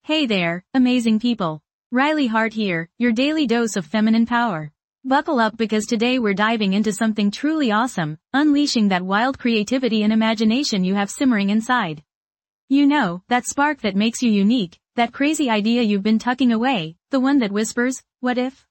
Hey there, amazing people. Riley Hart here, your daily dose of feminine power. Buckle up because today we're diving into something truly awesome, unleashing that wild creativity and imagination you have simmering inside. You know, that spark that makes you unique, that crazy idea you've been tucking away, the one that whispers, what if?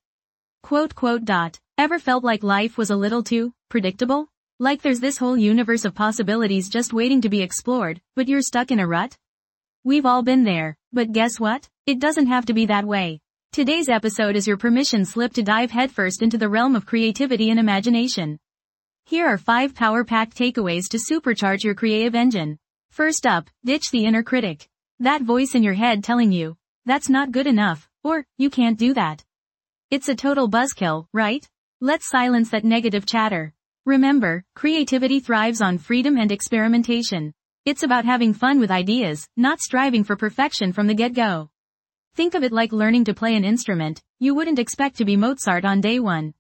Ever felt like life was a little too predictable? Like there's this whole universe of possibilities just waiting to be explored, but you're stuck in a rut? We've all been there, but guess what? It doesn't have to be that way. Today's episode is your permission slip to dive headfirst into the realm of creativity and imagination. Here are 5 power-packed takeaways to supercharge your creative engine. First up, ditch the inner critic. That voice in your head telling you, that's not good enough, or, you can't do that. It's a total buzzkill, right? Let's silence that negative chatter. Remember, creativity thrives on freedom and experimentation. It's about having fun with ideas, not striving for perfection from the get-go. Think of it like learning to play an instrument. You wouldn't expect to be Mozart on day one.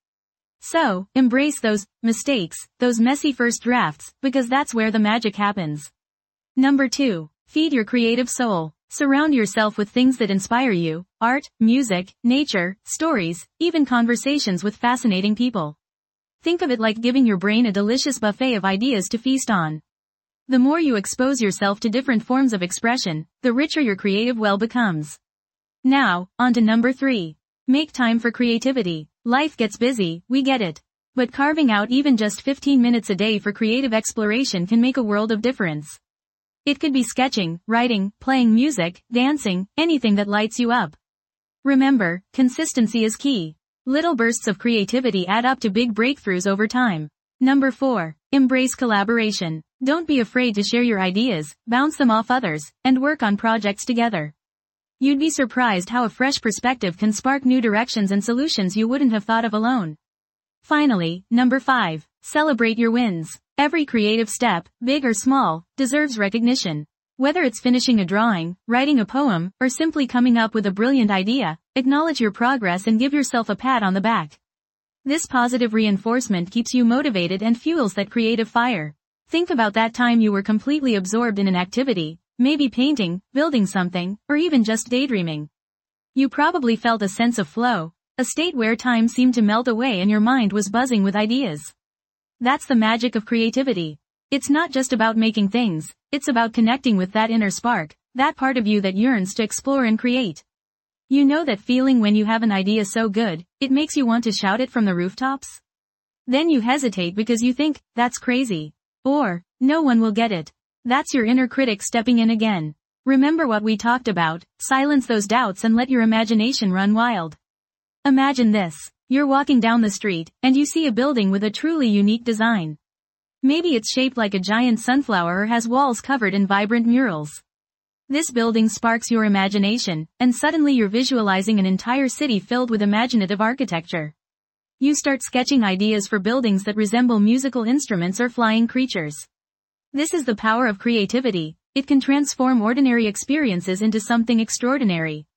So, embrace those mistakes, those messy first drafts, because that's where the magic happens. Number 2. Feed your creative soul. Surround yourself with things that inspire you: art, music, nature, stories, even conversations with fascinating people. Think of it like giving your brain a delicious buffet of ideas to feast on. The more you expose yourself to different forms of expression, the richer your creative well becomes. Now, on to number 3. Make time for creativity. Life gets busy, we get it. But carving out even just 15 minutes a day for creative exploration can make a world of difference. It could be sketching, writing, playing music, dancing, anything that lights you up. Remember, consistency is key. Little bursts of creativity add up to big breakthroughs over time. Number 4. Embrace collaboration. Don't be afraid to share your ideas, bounce them off others, and work on projects together. You'd be surprised how a fresh perspective can spark new directions and solutions you wouldn't have thought of alone. Finally, number 5. Celebrate your wins. Every creative step, big or small, deserves recognition. Whether it's finishing a drawing, writing a poem, or simply coming up with a brilliant idea, acknowledge your progress and give yourself a pat on the back. This positive reinforcement keeps you motivated and fuels that creative fire. Think about that time you were completely absorbed in an activity, maybe painting, building something, or even just daydreaming. You probably felt a sense of flow, a state where time seemed to melt away and your mind was buzzing with ideas. That's the magic of creativity. It's not just about making things, it's about connecting with that inner spark, that part of you that yearns to explore and create. You know that feeling when you have an idea so good, it makes you want to shout it from the rooftops? Then you hesitate because you think, that's crazy. Or, no one will get it. That's your inner critic stepping in again. Remember what we talked about: silence those doubts and let your imagination run wild. Imagine this. You're walking down the street, and you see a building with a truly unique design. Maybe it's shaped like a giant sunflower or has walls covered in vibrant murals. This building sparks your imagination, and suddenly you're visualizing an entire city filled with imaginative architecture. You start sketching ideas for buildings that resemble musical instruments or flying creatures. This is the power of creativity. It can transform ordinary experiences into something extraordinary.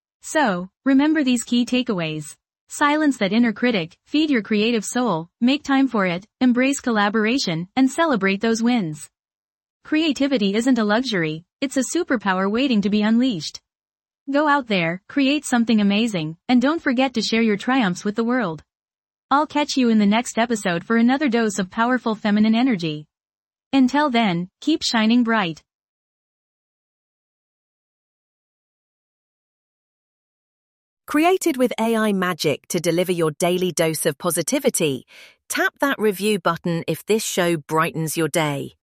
So, remember these key takeaways. Silence that inner critic, feed your creative soul, make time for it, embrace collaboration, and celebrate those wins. Creativity isn't a luxury, it's a superpower waiting to be unleashed. Go out there, create something amazing, and don't forget to share your triumphs with the world. I'll catch you in the next episode for another dose of powerful feminine energy. Until then, keep shining bright. Created with AI magic to deliver your daily dose of positivity, tap that review button if this show brightens your day.